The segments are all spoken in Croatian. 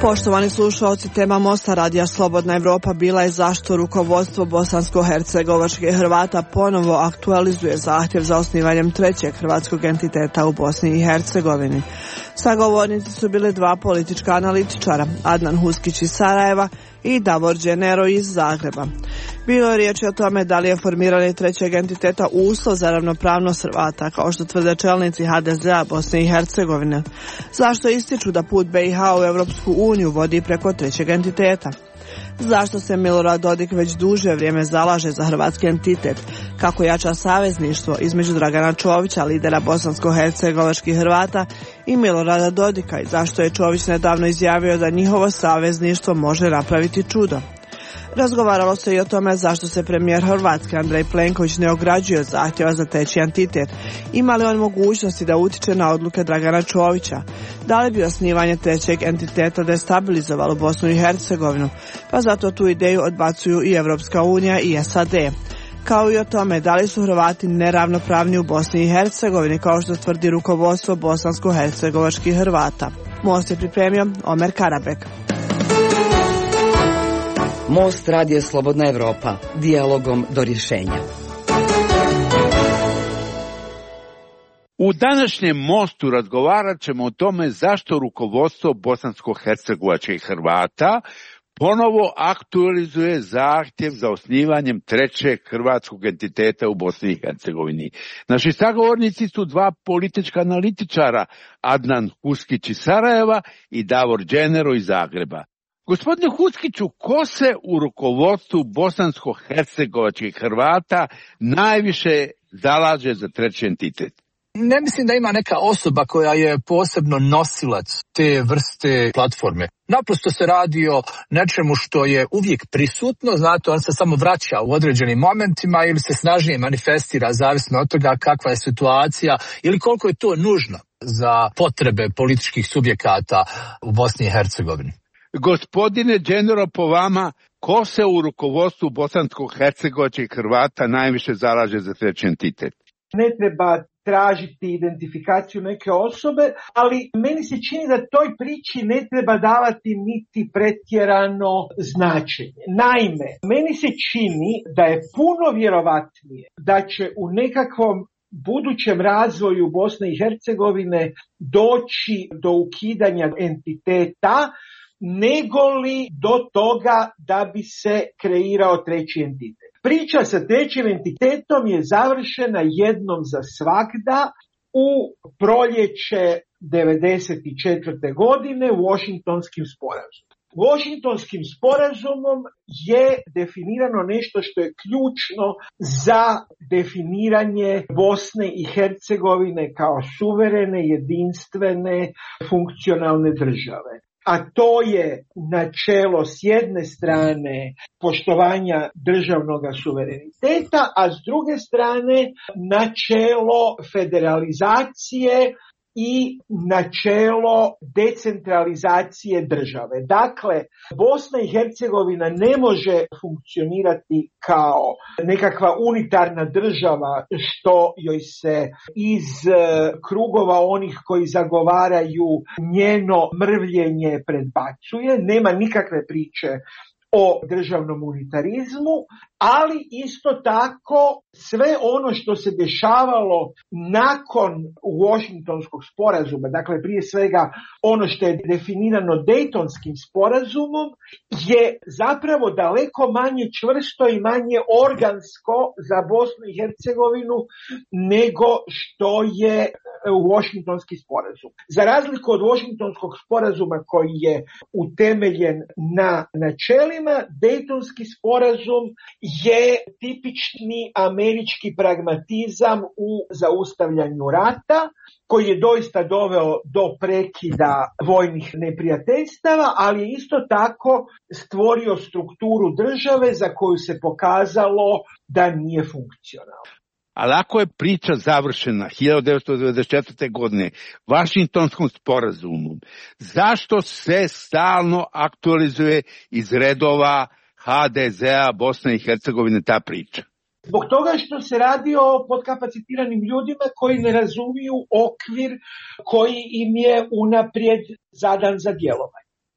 Poštovani slušalci, tema Mosta radija Slobodna Evropa bila je zašto rukovodstvo bosansko-hercegovačkih Hrvata ponovo aktualizuje zahtjev za osnivanjem trećeg hrvatskog entiteta u Bosni i Hercegovini. Sagovornici su bili dva politička analitičara, Adnan Huskić iz Sarajeva i Davor Đenero iz Zagreba. Bilo je riječi o tome da li je formiranje trećeg entiteta uslov za ravnopravnost Hrvata, kao što tvrde čelnici HDZ-a Bosne i Hercegovine. Zašto ističu da put BiH u Europsku uniju vodi preko trećeg entiteta? Zašto se Milorad Dodik već duže vrijeme zalaže za hrvatski entitet? Kako jača savezništvo između Dragana Čovića, lidera bosansko-hercegovačkih Hrvata, i Milorada Dodika, i zašto je Čović nedavno izjavio da njihovo savezništvo može napraviti čudo? Razgovaralo se i o tome zašto se premijer Hrvatske Andrej Plenković ne ograđuje od zahtjeva za treći entitet. Ima li on mogućnosti da utiče na odluke Dragana Čovića? Da li bi osnivanje trećeg entiteta destabilizovalo Bosnu i Hercegovinu? Pa zato tu ideju odbacuju i Evropska unija i SAD. Kao i o tome da li su Hrvati neravnopravni u Bosni i Hercegovini, kao što tvrdi rukovodstvo bosansko-hercegovačkih Hrvata. Most je pripremio Omer Karabek. Most radije Slobodna Evropa, dijalogom do rješenja. U današnjem Mostu razgovarat ćemo o tome zašto rukovodstvo bosansko-hercegovačkih Hrvata ponovo aktualizuje zahtjev za osnivanjem trećeg hrvatskog entiteta u Bosni i Hercegovini. Naši sagovornici su dva politička analitičara, Adnan Huskić iz Sarajeva i Davor Đenero iz Zagreba. Gospodine Huskiću, ko se u rukovodstvu bosansko-hercegovačkih Hrvata najviše zalaže za treći entitet? Ne mislim da ima neka osoba koja je posebno nosilac te vrste platforme. Naprosto se radi o nečemu što je uvijek prisutno, znate, on se samo vraća u određenim momentima ili se snažnije manifestira, zavisno od toga kakva je situacija ili koliko je to nužno za potrebe političkih subjekata u Bosni i Hercegovini. Gospodine Đenero, po vama, ko se u rukovodstvu bosansko-hercegovačkih Hrvata najviše zalaže za treći entitet? Ne treba tražiti identifikaciju neke osobe, ali meni se čini da toj priči ne treba davati niti pretjerano značenje. Naime, meni se čini da je puno vjerovatnije da će u nekakvom budućem razvoju Bosne i Hercegovine doći do ukidanja entiteta, negoli do toga da bi se kreirao treći entitet. Priča sa trećim entitetom je završena jednom za svagda u proljeće 1994. godine Washingtonskim sporazumom. Washingtonskim sporazumom je definirano nešto što je ključno za definiranje Bosne i Hercegovine kao suverene, jedinstvene, funkcionalne države. A to je načelo s jedne strane poštovanja državnog suvereniteta, a s druge strane načelo federalizacije i načelo decentralizacije države. Dakle, Bosna i Hercegovina ne može funkcionirati kao nekakva unitarna država što joj se iz krugova onih koji zagovaraju njeno mrvljenje predbacuje. Nema nikakve priče o državnom unitarizmu, ali isto tako sve ono što se dešavalo nakon Washingtonskog sporazuma, dakle prije svega ono što je definirano Daytonskim sporazumom, je zapravo daleko manje čvrsto i manje organsko za Bosnu i Hercegovinu nego što je Washingtonski sporazum. Za razliku od Washingtonskog sporazuma koji je utemeljen na načelima, Daytonski sporazum je tipični američki pragmatizam u zaustavljanju rata, koji je doista doveo do prekida vojnih neprijateljstava, ali je isto tako stvorio strukturu države za koju se pokazalo da nije funkcionalna. Ali ako je priča završena 1994. godine Vašingtonskom sporazumom, zašto se stalno aktualizuje iz redova HDZ-a Bosne i Hercegovine ta priča? Zbog toga što se radi o podkapacitiranim ljudima koji ne razumiju okvir koji im je unaprijed zadan za djelovanje.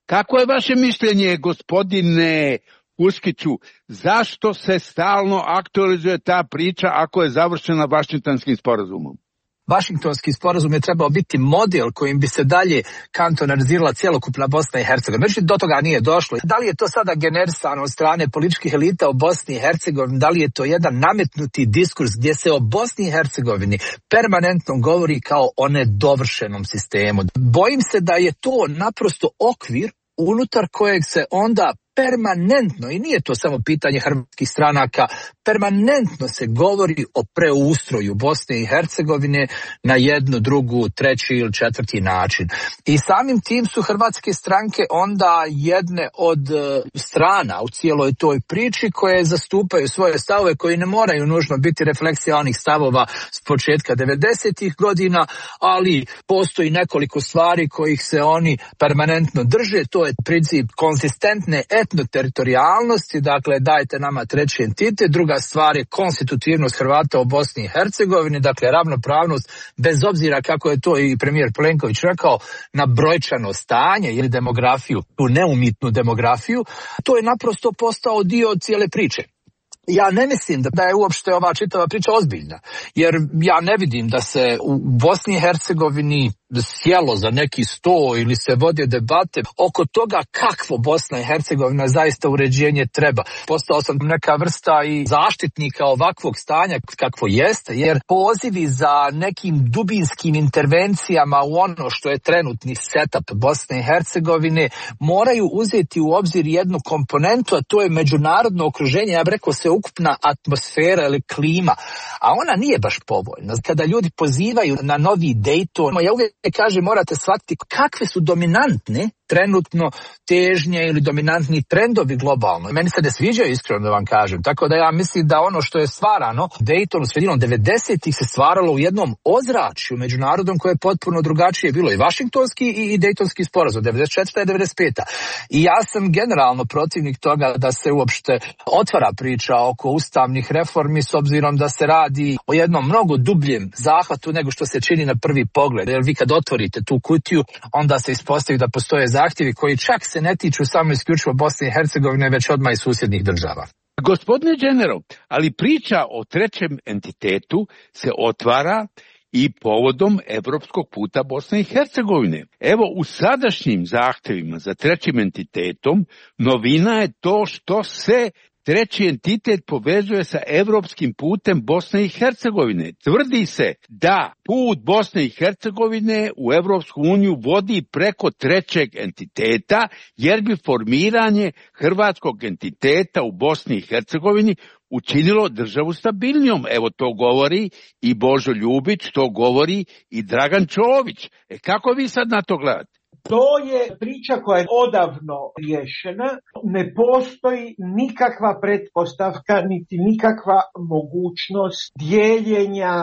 Kako je vaše mišljenje, gospodine Uskiću, zašto se stalno aktualizuje ta priča ako je završena Vašingtonskim sporazumom? Vašingtonski sporazum je trebao biti model kojim bi se dalje kantonalizirala cjelokupna Bosna i Hercegovina. Međutim, do toga nije došlo. Da li je to sada generisano od strane političkih elita u Bosni i Hercegovini? Da li je to jedan nametnuti diskurs gdje se o Bosni i Hercegovini permanentno govori kao o nedovršenom sistemu? Bojim se da je to naprosto okvir unutar kojeg se onda permanentno, i nije to samo pitanje hrvatskih stranaka, permanentno se govori o preustroju Bosne i Hercegovine na jednu, drugu, treći ili četvrti način. I samim tim su hrvatske stranke onda jedne od strana u cijeloj toj priči koje zastupaju svoje stavove koji ne moraju nužno biti refleksija onih stavova s početka 90-ih godina, ali postoji nekoliko stvari kojih se oni permanentno drže. To je princip konzistentne etnoteritorijalnosti, dakle dajte nama treći entitet. Druga stvar je konstitutivnost Hrvata u Bosni i Hercegovini, dakle ravnopravnost bez obzira, kako je to i premijer Plenković rekao, na brojčano stanje ili demografiju, tu neumitnu demografiju. To je naprosto postao dio cijele priče. Ja ne mislim da je uopšte ova čitava priča ozbiljna, jer ja ne vidim da se u Bosni i Hercegovini sjelo za neki sto ili se vode debate oko toga kakvo Bosna i Hercegovina zaista uređenje treba. Postao sam neka vrsta i zaštitnika ovakvog stanja kakvo jeste, jer pozivi za nekim dubinskim intervencijama u ono što je trenutni setup Bosne i Hercegovine moraju uzeti u obzir jednu komponentu, a to je međunarodno okruženje, ja bih rekao se ukupna atmosfera ili klima, a ona nije baš povoljna. Kada ljudi pozivaju na novi Dayton, ja uvijek kažem, morate shvatiti kakve su dominantne trenutno težnje ili dominantni trendovi globalno. Meni se ne sviđaju, iskreno da vam kažem. Tako da ja mislim da ono što je stvarano Daytonu sredinom 90-ih se stvaralo u jednom ozračju međunarodnom koje je potpuno drugačije bilo i Vašingtonski i Daytonski sporazum 94. i 95. I ja sam generalno protivnik toga da se uopšte otvara priča oko ustavnih reformi s obzirom da se radi o jednom mnogo dubljem zahvatu nego što se čini na prvi pogled. Jer vi kad otvorite tu kutiju, onda se ispostavi da postoje zahtjevi koji čak se ne tiču samo isključivo Bosne i Hercegovine, već odmah i susjednih država. Gospodine General, ali priča o trećem entitetu se otvara i povodom evropskog puta Bosne i Hercegovine. Evo, u sadašnjim zahtjevima za trećim entitetom novina je to što se treći entitet povezuje sa evropskim putem Bosne i Hercegovine. Tvrdi se da put Bosne i Hercegovine u Evropsku uniju vodi preko trećeg entiteta, jer bi formiranje hrvatskog entiteta u Bosni i Hercegovini učinilo državu stabilnijom. Evo, to govori i Božo Ljubić, to govori i Dragan Čović. Kako vi sad na to gledate? To je priča koja je odavno riješena. Ne postoji nikakva pretpostavka, niti nikakva mogućnost dijeljenja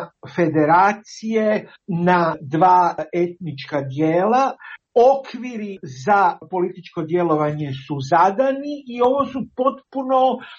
federacije na dva etnička dijela. Okviri za političko djelovanje su zadani i ovo su potpuno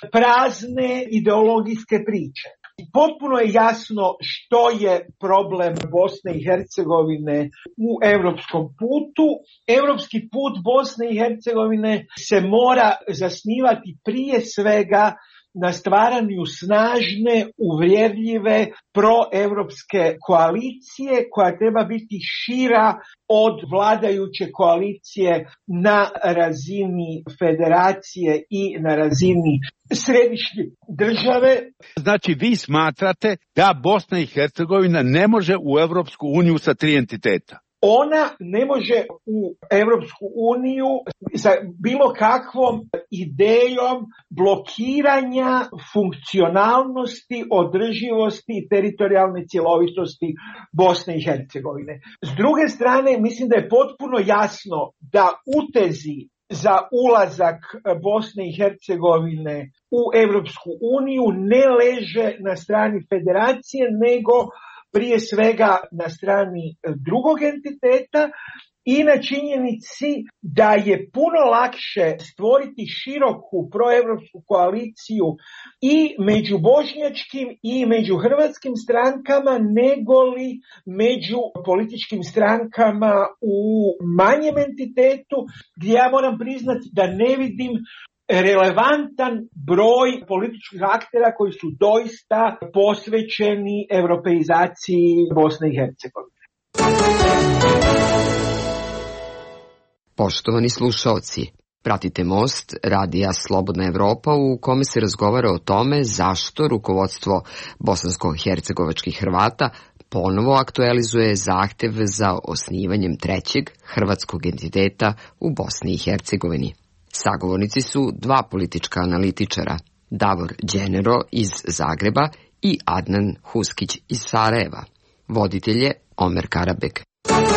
prazne ideologijske priče. Potpuno je jasno što je problem Bosne i Hercegovine u europskom putu. Europski put Bosne i Hercegovine se mora zasnivati prije svega na stvaranju snažne, uvjerljive, proevropske koalicije koja treba biti šira od vladajuće koalicije na razini federacije i na razini središnje države. Znači, vi smatrate da Bosna i Hercegovina ne može u Evropsku uniju sa tri entiteta? Ona ne može u Europsku uniju sa bilo kakvom idejom blokiranja funkcionalnosti, održivosti i teritorijalne cjelovitosti Bosne i Hercegovine. S druge strane, mislim da je potpuno jasno da utezi za ulazak Bosne i Hercegovine u Europsku uniju ne leže na strani federacije, nego prije svega na strani drugog entiteta i na činjenici da je puno lakše stvoriti široku proevropsku koaliciju i među bošnjačkim i među hrvatskim strankama nego li među političkim strankama u manjem entitetu, gdje ja moram priznati da ne vidim relevantan broj političkih aktera koji su doista posvećeni europeizaciji Bosne i Hercegovine. Poštovani slušaoci, pratite Most radija Slobodna Evropa u kome se razgovara o tome zašto rukovodstvo bosansko-hercegovačkih Hrvata ponovo aktualizuje zahtev za osnivanjem trećeg hrvatskog entiteta u Bosni i Hercegovini. Sagovornici su dva politička analitičara, Davor Đenero iz Zagreba i Adnan Huskić iz Sarajeva. Voditelj je Omer Karabek.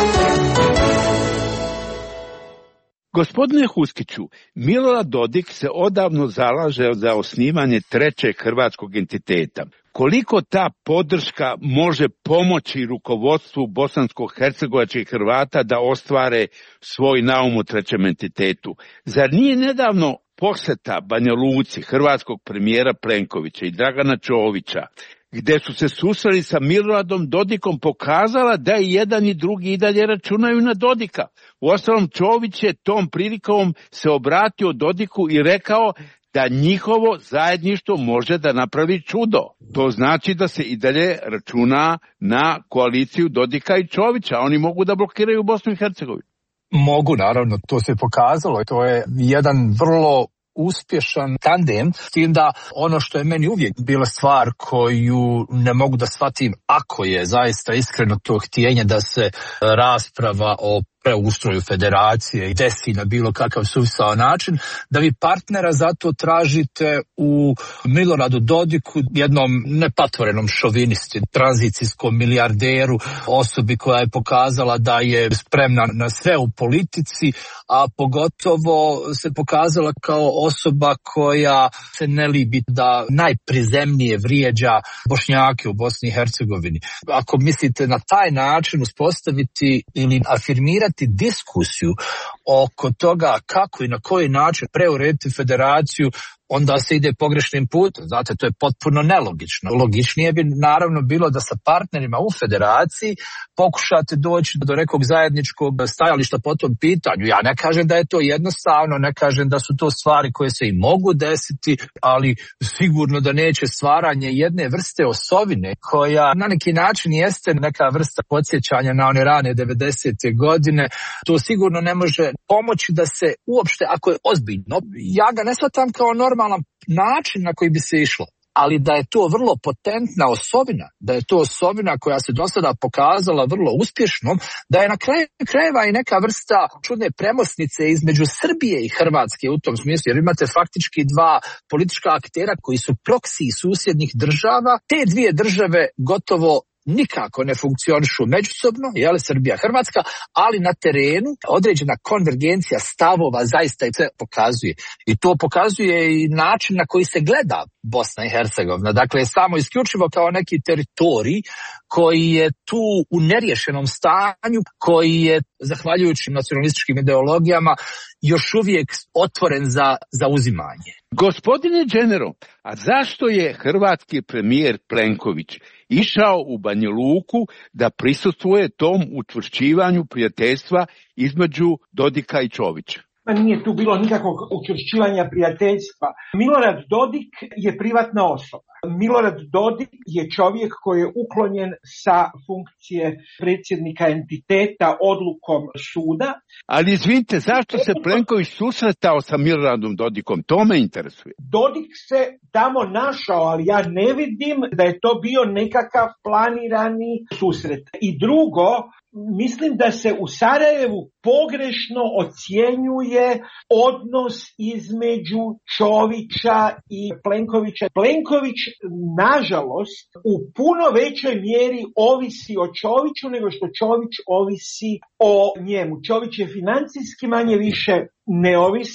Gospodine Huskiću, Milorad Dodik se odavno zalaže za osnivanje trećeg hrvatskog entiteta. Koliko ta podrška može pomoći rukovodstvu bosansko-hercegovačkih Hrvata da ostvare svoj naum u trećem entitetu? Zar nije nedavno posjeta Banja Luci hrvatskog premijera Plenkovića i Dragana Čovića, gdje su se susreli sa Miloradom Dodikom, pokazala da i jedan i drugi i dalje računaju na Dodika? Uostalom, Čović je tom prilikom se obratio Dodiku i rekao da njihovo zajedništvo može da napravi čudo. To znači da se i dalje računa na koaliciju Dodika i Čovića. Oni mogu da blokiraju Bosnu i Hercegovinu. Mogu, naravno, to se pokazalo. To je jedan vrlo uspješan tandem, s tim da ono što je meni uvijek bila stvar koju ne mogu da shvatim, ako je zaista iskreno to htjenje da se rasprava o preustroju federacije i desi na bilo kakav suvisao način, da vi partnera zato tražite u Miloradu Dodiku, jednom nepatvorenom šovinisti, tranzicijskom milijarderu, osobi koja je pokazala da je spremna na sve u politici, a pogotovo se pokazala kao osoba koja se ne libi da najprizemnije vrijeđa Bošnjake u Bosni i Hercegovini. Ako mislite na taj način uspostaviti ili afirmirati diskusiju oko toga kako i na koji način preurediti federaciju, onda se ide pogrešnim putem. Znate, to je potpuno nelogično. Logičnije bi naravno bilo da sa partnerima u federaciji pokušate doći do nekog zajedničkog stajališta po tom pitanju. Ja ne kažem da je to jednostavno, ne kažem da su to stvari koje se i mogu desiti, ali sigurno da neće stvaranje jedne vrste osovine koja na neki način jeste neka vrsta podsjećanja na one rane 90. godine. To sigurno ne može pomoći da se uopšte, ako je ozbiljno, ja ga ne shvatam kao normalan način na koji bi se išlo, ali da je to vrlo potentna osovina, da je to osovina koja se do sada pokazala vrlo uspješnom, da je na kraju krajeva i neka vrsta čudne premosnice između Srbije i Hrvatske u tom smislu, jer imate faktički dva politička aktera koji su proksi susjednih država. Te dvije države gotovo nikako ne funkcionišu međusobno, Srbija, Hrvatska, ali na terenu određena konvergencija stavova zaista i se pokazuje. I to pokazuje i način na koji se gleda Bosna i Hercegovina. Dakle, samo isključivo kao neki teritorij koji je tu u neriješenom stanju, koji je, zahvaljujući nacionalističkim ideologijama, još uvijek otvoren za uzimanje. Gospodine Đenero, a zašto je hrvatski premijer Plenković išao u Banja Luku da prisustvuje tom učvršćivanju prijateljstva između Dodika i Čovića? Pa nije tu bilo nikakvog učvršćivanja prijateljstva. Milorad Dodik je privatna osoba. Milorad Dodik je čovjek koji je uklonjen sa funkcije predsjednika entiteta odlukom suda. Ali izvinite, zašto se Plenković susretao sa Miloradom Dodikom? To me interesuje. Dodik se tamo našao, ali ja ne vidim da je to bio nekakav planirani susret. I drugo, mislim da se u Sarajevu pogrešno ocjenjuje odnos između Čovića i Plenkovića. Plenković, nažalost, u puno većoj mjeri ovisi o Čoviću nego što Čović ovisi o njemu. Čović je financijski manje više neovisan.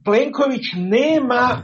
Plenković nema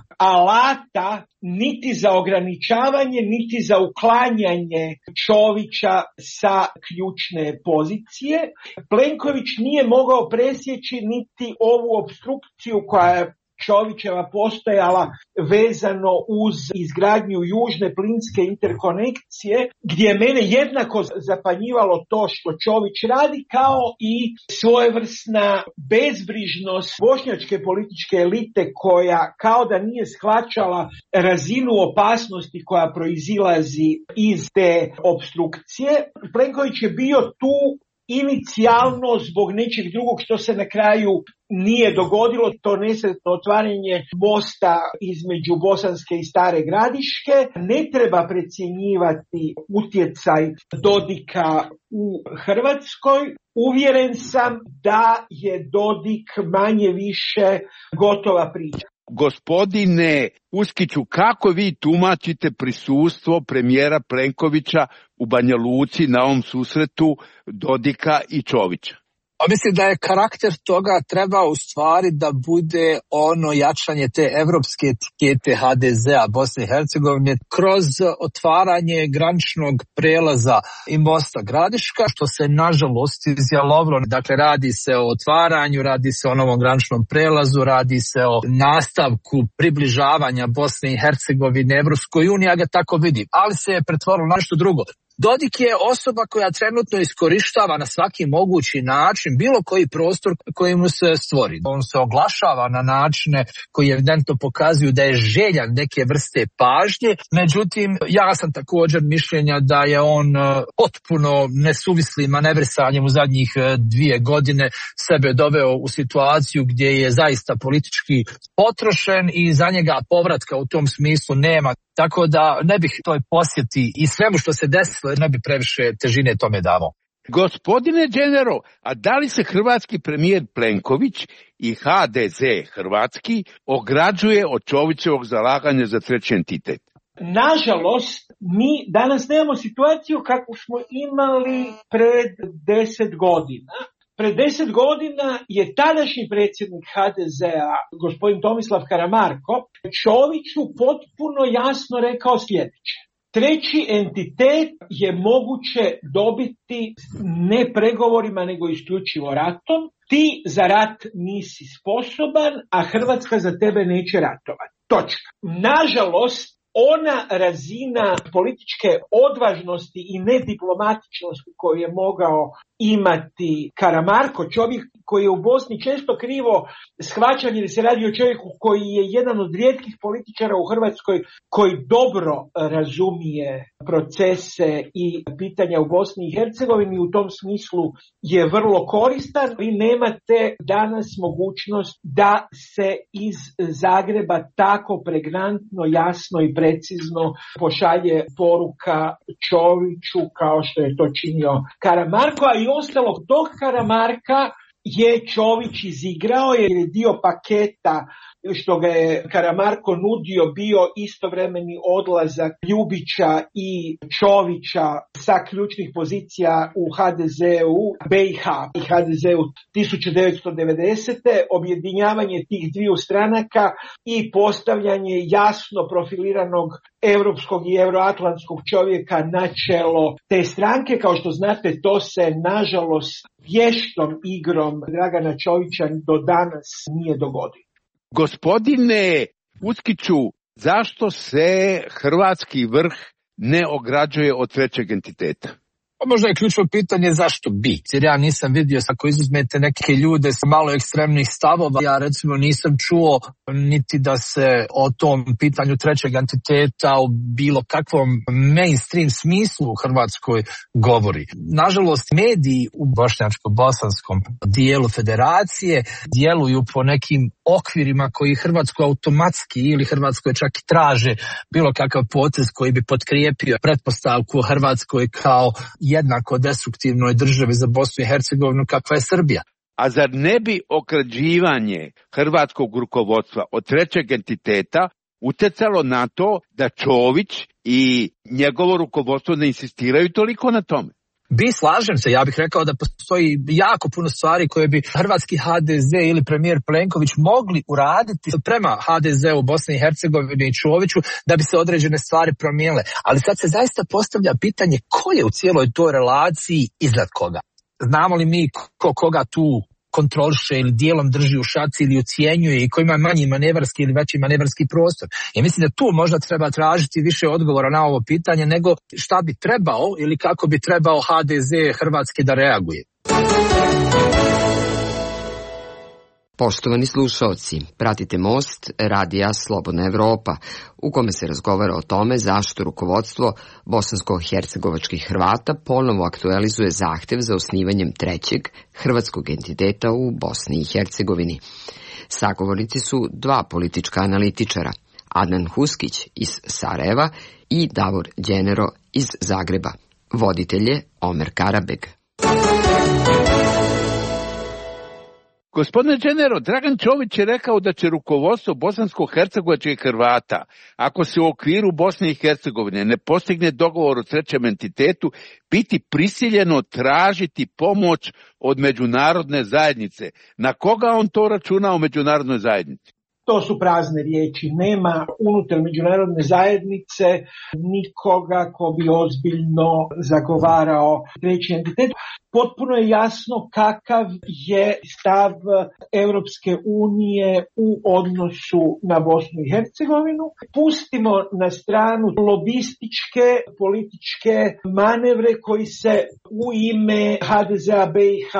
alata niti za ograničavanje, niti za uklanjanje Čovića sa ključne pozicije. Plenković nije mogao presjeći niti ovu opstrukciju koja je Čovićeva postojala vezano uz izgradnju južne plinske interkonekcije, gdje je mene jednako zapanjivalo to što Čović radi, kao i svojevrsna bezbrižnost bošnjačke političke elite koja kao da nije shvaćala razinu opasnosti koja proizilazi iz te opstrukcije. Plenković je bio tu inicijalno zbog nečeg drugog što se na kraju nije dogodilo, to nesretno otvaranje mosta između Bosanske i Stare Gradiške. Ne treba precjenjivati utjecaj Dodika u Hrvatskoj. Uvjeren sam da je Dodik manje više gotova priča. Gospodine Uskiću, kako vi tumačite prisustvo premijera Plenkovića u Banja Luci na ovom susretu Dodika i Čovića? Mislim da je karakter toga treba u stvari da bude ono jačanje te evropske etikete HDZ-a Bosne i Hercegovine kroz otvaranje graničnog prelaza i mosta Gradiška, što se nažalost izjalovilo. Dakle, radi se o otvaranju, radi se o novom graničnom prelazu, radi se o nastavku približavanja Bosne i Hercegovine Evropskoj uniji, ja ga tako vidim, ali se je pretvorilo na nešto drugo. Dodik je osoba koja trenutno iskorištava na svaki mogući način bilo koji prostor koji mu se stvori. On se oglašava na načine koji evidentno pokazuju da je željan neke vrste pažnje. Međutim, ja sam također mišljenja da je on potpuno nesuvislim manevrisanjem u zadnjih 2 godine sebe doveo u situaciju gdje je zaista politički potrošen i za njega povratka u tom smislu nema. Tako da ne bih toj posjeti i svemu što se desilo ne bi previše težine tome davao. Gospodine Đenero, a da li se hrvatski premijer Plenković i HDZ hrvatski ograđuje od Čovićevog zalaganja za treći entitet? Nažalost, mi danas nemamo situaciju kakvu smo imali pred 10 godina. Pred 10 godina je tadašnji predsjednik HDZ-a, gospodin Tomislav Karamarko, Čoviću potpuno jasno rekao sljedeće. Treći entitet je moguće dobiti ne pregovorima, nego isključivo ratom. Ti za rat nisi sposoban, a Hrvatska za tebe neće ratovati. Točka. Nažalost, ona razina političke odvažnosti i nediplomatičnosti koju je mogao imati Karamarko, čovjek koji je u Bosni često krivo shvaćan jer se radi o čovjeku koji je jedan od rijetkih političara u Hrvatskoj koji dobro razumije procese i pitanja u Bosni i Hercegovini, u tom smislu je vrlo koristan. Vi nemate danas mogućnost da se iz Zagreba tako pregnantno, jasno i precizno pošalje poruka Čoviću kao što je to činio Karamarko, a i ostalog tog Karamarka je Čović izigrao jer je dio paketa što ga je Karamarko nudio bio istovremeni odlazak Ljubića i Čovića sa ključnih pozicija u HDZ-u BiH i HDZ-u 1990. Objedinjavanje tih dviju stranaka i postavljanje jasno profiliranog europskog i euroatlantskog čovjeka na čelo te stranke. Kao što znate, to se nažalost vještom igrom Dragana Čovića do danas nije dogodilo. Gospodine Uskiću, zašto se hrvatski vrh ne ograđuje od trećeg entiteta? Možda je ključno pitanje zašto bi, jer ja nisam vidio, ako izuzmete neke ljude sa malo ekstremnih stavova, ja recimo nisam čuo niti da se o tom pitanju trećeg entiteta u bilo kakvom mainstream smislu u Hrvatskoj govori. Nažalost, mediji u bošnjačko-bosanskom dijelu federacije djeluju po nekim okvirima koji Hrvatskoj automatski ili Hrvatskoj čak i traže bilo kakav potez koji bi potkrijepio pretpostavku o Hrvatskoj kao jednako destruktivnoj državi za Bosnu i Hercegovinu kakva je Srbija. A zar ne bi ograđivanje hrvatskog rukovodstva od trećeg entiteta utjecalo na to da Čović i njegovo rukovodstvo ne insistiraju toliko na tome? Slažem se, ja bih rekao da postoji jako puno stvari koje bi hrvatski HDZ ili premijer Plenković mogli uraditi prema HDZ-u Bosni i Hercegovini i Čoviću da bi se određene stvari promijenile. Ali sad se zaista postavlja pitanje ko je u cijeloj toj relaciji iznad koga. Znamo li mi koga tu kontroliše ili dijelom drži u šaci ili ucijenjuje i ko ima manji manevarski ili veći manevarski prostor. I mislim da tu možda treba tražiti više odgovora na ovo pitanje nego šta bi trebao ili kako bi trebao HDZ Hrvatske da reaguje. Poštovani slušaoci, pratite Most radija Slobodna Evropa, u kome se razgovara o tome zašto rukovodstvo bosansko-hercegovačkih Hrvata ponovo aktualizuje zahtev za osnivanjem trećeg hrvatskog entiteta u Bosni i Hercegovini. Sagovornici su dva politička analitičara, Adnan Huskić iz Sarajeva i Davor Đenero iz Zagreba. Voditelj je Omer Karabeg. Gospodine Đenero, Dragan Čović je rekao da će rukovodstvo bosansko-hercegovačkih Hrvata, ako se u okviru Bosne i Hercegovine ne postigne dogovor o trećem entitetu, biti prisiljeno tražiti pomoć od međunarodne zajednice. Na koga on to računa u međunarodnoj zajednici? To su prazne riječi. Nema unutar međunarodne zajednice nikoga ko bi ozbiljno zagovarao treći entitet. Potpuno je jasno kakav je stav Europske unije u odnosu na Bosnu i Hercegovinu. Pustimo na stranu lobističke političke manevre koji se u ime HDZ-a BiH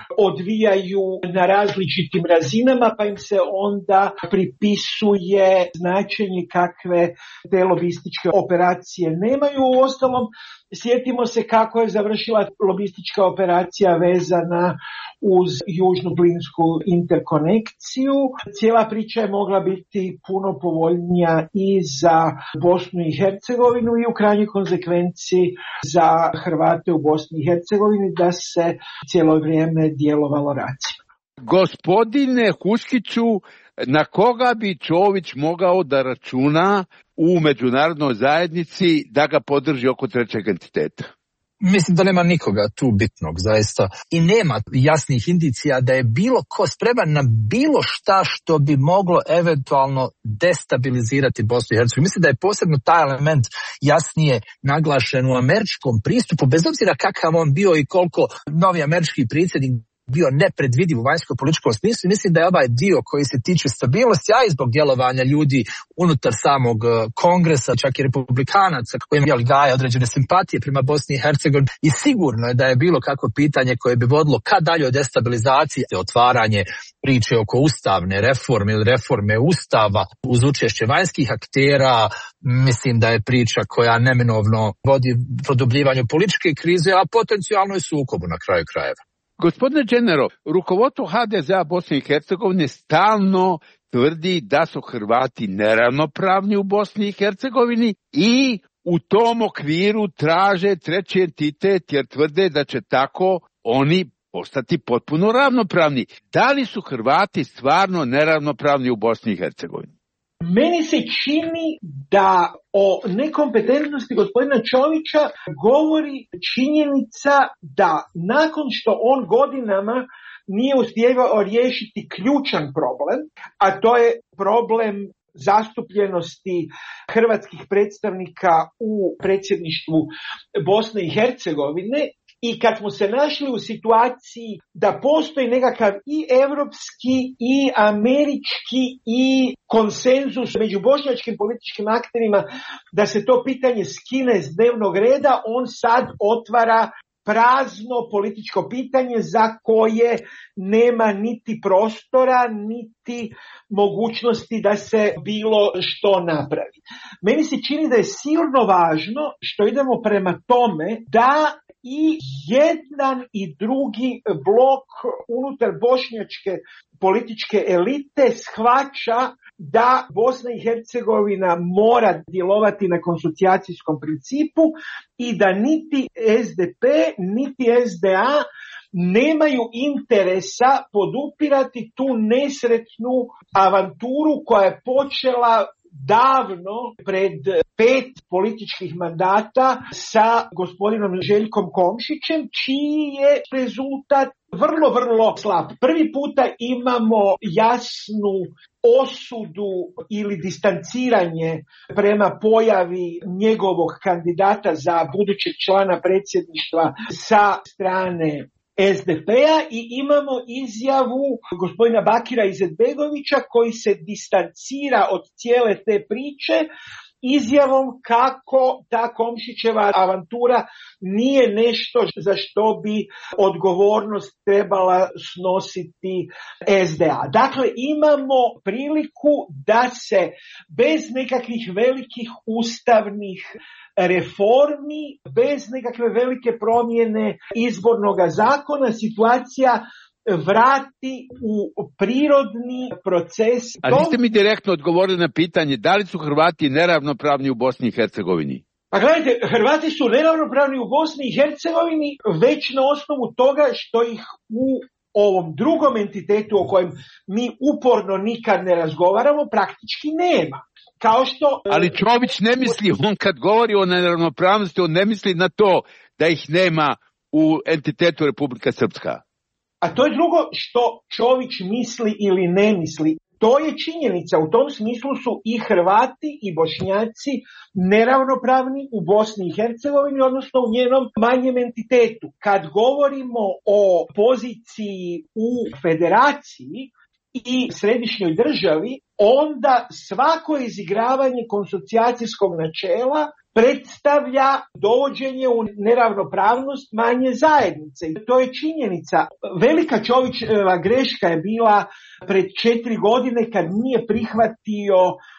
odvijaju na različitim razinama, pa im se onda pripisuje značenje kakve te lobističke operacije nemaju. Uostalom, sjetimo se kako je završila lobistička operacija vezana uz južnu plinsku interkonekciju. Cijela priča je mogla biti puno povoljnija i za Bosnu i Hercegovinu i u krajnjoj konsekvenciji za Hrvate u Bosni i Hercegovini da se cijelo vrijeme djelovalo racionalno. Gospodine Huskiću, na koga bi Čović mogao da računa u međunarodnoj zajednici da ga podrži oko trećeg entiteta? Mislim da nema nikoga tu bitnog, zaista. I nema jasnih indicija da je bilo ko spreman na bilo šta što bi moglo eventualno destabilizirati Bosnu i Hercegovinu. Mislim da je posebno taj element jasnije naglašen u američkom pristupu, bez obzira kakav on bio i koliko novi američki predsjednik bio nepredvidiv u vanjsko-političkom smislu. Mislim da je ovaj dio koji se tiče stabilnosti, a i zbog djelovanja ljudi unutar samog kongresa, čak i republikanaca koji imali gaje određene simpatije prema Bosni i Hercegovini, i sigurno je da je bilo kako pitanje koje bi vodilo ka dalje od destabilizacije, otvaranje priče oko ustavne reforme ili reforme ustava uz učešće vanjskih aktera. Mislim da je priča koja neminovno vodi produbljivanju političke krize, a potencijalno i sukobu na kraju krajeva. Gospodine Đenero, rukovodstvo HDZ-a Bosne i Hercegovine stalno tvrdi da su Hrvati neravnopravni u Bosni i Hercegovini i u tom okviru traže treći entitet jer tvrde da će tako oni postati potpuno ravnopravni. Da li su Hrvati stvarno neravnopravni u Bosni i Hercegovini? Meni se čini da o nekompetentnosti gospodina Čovića govori činjenica da nakon što on godinama nije uspijevao riješiti ključan problem, a to je problem zastupljenosti hrvatskih predstavnika u predsjedništvu Bosne i Hercegovine, i kad smo se našli u situaciji da postoji nekakav i europski i američki i konsenzus među bošnjačkim političkim akterima da se to pitanje skine s dnevnog reda, on sad otvara prazno političko pitanje za koje nema niti prostora, niti mogućnosti da se bilo što napravi. Meni se čini da je sigurno važno što idemo prema tome da i jedan i drugi blok unutar bošnjačke političke elite shvaća da Bosna i Hercegovina mora djelovati na konsocijacijskom principu i da niti SDP, niti SDA nemaju interesa podupirati tu nesretnu avanturu koja je počela davno pred 5 političkih mandata sa gospodinom Željkom Komšićem, čiji je rezultat vrlo slab. Prvi puta imamo jasnu osudu ili distanciranje prema pojavi njegovog kandidata za budućeg člana predsjedništva sa strane SDP-a i imamo izjavu gospodina Bakira Izetbegovića koji se distancira od cijele te priče izjavom kako ta Komšićeva avantura nije nešto za što bi odgovornost trebala snositi SDA. Dakle, imamo priliku da se bez nekakvih velikih ustavnih reformi, bez nekakve velike promjene izbornog zakona, situacija vrati u prirodni proces. A niste mi direktno odgovorili na pitanje da li su Hrvati neravnopravni u Bosni i Hercegovini? Pa gledajte, Hrvati su neravnopravni u Bosni i Hercegovini već na osnovu toga što ih u ovom drugom entitetu o kojem mi uporno nikad ne razgovaramo praktički nema. Kao što, ali Čović ne misli, on kad govori o neravnopravnosti, on ne misli na to da ih nema u entitetu Republika Srpska. A to je drugo što Čović misli ili ne misli. To je činjenica. U tom smislu su i Hrvati i Bošnjaci neravnopravni u Bosni i Hercegovini, odnosno u njenom manjem entitetu. Kad govorimo o poziciji u federaciji i središnjoj državi, onda svako izigravanje konsocijacijskog načela predstavlja dovođenje u neravnopravnost manje zajednice. To je činjenica. Velika Čovićeva greška je bila pred 4 godine kad nije prihvatio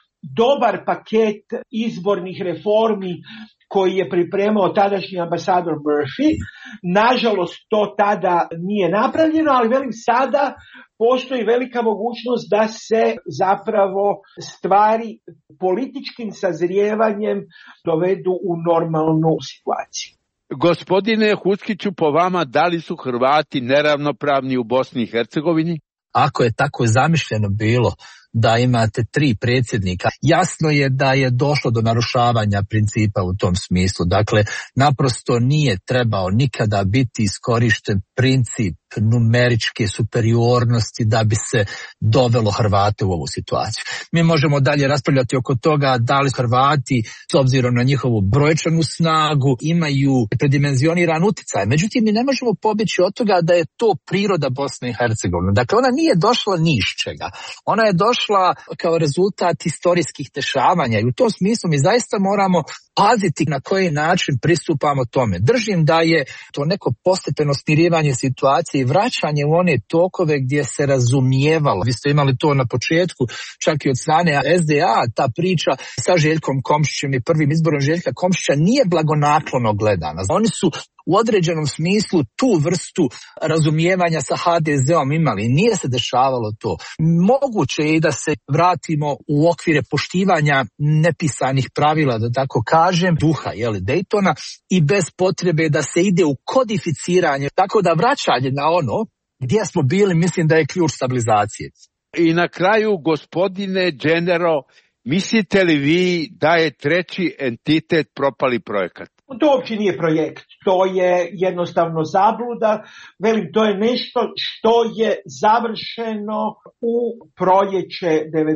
dobar paket izbornih reformi koji je pripremao tadašnji ambasador Murphy. Nažalost, to tada nije napravljeno, ali velim sada postoji velika mogućnost da se zapravo stvari političkim sazrijevanjem dovedu u normalnu situaciju. Gospodine Huskiću, po vama, da li su Hrvati neravnopravni u Bosni i Hercegovini? Ako je tako zamišljeno bilo da imate 3 predsjednika, jasno je da je došlo do narušavanja principa u tom smislu. Dakle, naprosto nije trebao nikada biti iskorišten princip numeričke superiornosti da bi se dovelo Hrvate u ovu situaciju. Mi možemo dalje raspravljati oko toga da li Hrvati, s obzirom na njihovu brojčanu snagu, imaju predimenzioniran utjecaj. Međutim, mi ne možemo pobjeći od toga da je to priroda Bosne i Hercegovine. Dakle, ona nije došla ni iz čega. Ona je došla kao rezultat historijskih dešavanja i u tom smislu mi zaista moramo paziti na koji način pristupamo tome. Držim da je to neko postepeno smirivanje situacije i vraćanje u one tokove gdje se razumijevalo. Vi ste imali to na početku, čak i od strane SDA, ta priča sa Željkom Komšićem i prvim izborom Željka Komšića nije blagonaklono gledana. Oni su u određenom smislu tu vrstu razumijevanja sa HDZ-om imali. Nije se dešavalo to. Moguće je i da se vratimo u okvire poštivanja nepisanih pravila, da tako kažem, duha Daytona i bez potrebe da se ide u kodificiranje. Tako da vraćanje na ono gdje smo bili, mislim da je ključ stabilizacije. I na kraju, gospodine Genero, mislite li vi da je 3. entitet propali projekat? To uopće nije projekt, to je jednostavno zabluda. Velim, to je nešto što je završeno u proljeće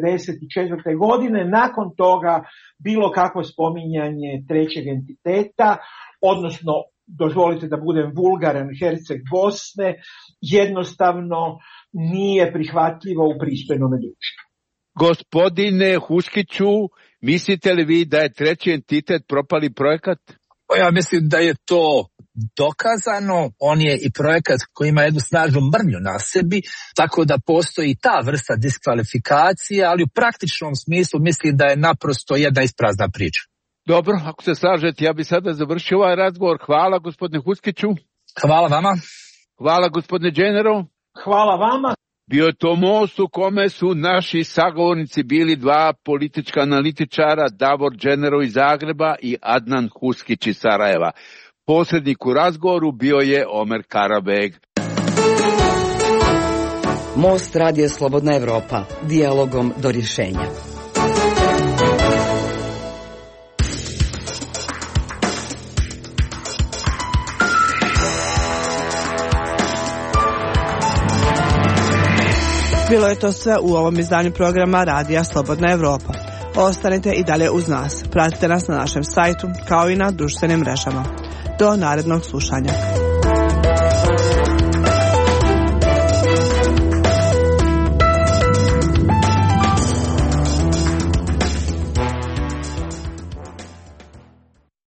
1994. godine. Nakon toga bilo kakvo spominjanje 3. entiteta, odnosno, dozvolite da budem vulgaran, Herceg Bosne, jednostavno nije prihvatljivo u pristojnom društvu. Gospodine Huskiću, mislite li vi da je 3. entitet propali projekat? Ja mislim da je to dokazano. On je i projekat koji ima jednu snažnu mrlju na sebi, tako da postoji ta vrsta diskvalifikacije, ali u praktičnom smislu mislim da je naprosto jedna isprazna priča. Dobro, ako se slažete, ja bih sada završio ovaj razgovor. Hvala gospodine Huskiću. Hvala vama. Hvala gospodine Genero. Hvala vama. Bio je to most u kome su naši sagovornici bili 2 politička analitičara, Davor Genero iz Zagreba i Adnan Huskić iz Sarajeva. Posrednik u razgovoru bio je Omer Karabeg. Most Radija Slobodna Evropa, dijalogom do rješenja. Bilo je to sve u ovom izdanju programa Radija Slobodna Evropa. Ostanite i dalje uz nas. Pratite nas na našem sajtu kao i na društvenim mrežama. Do narednog slušanja.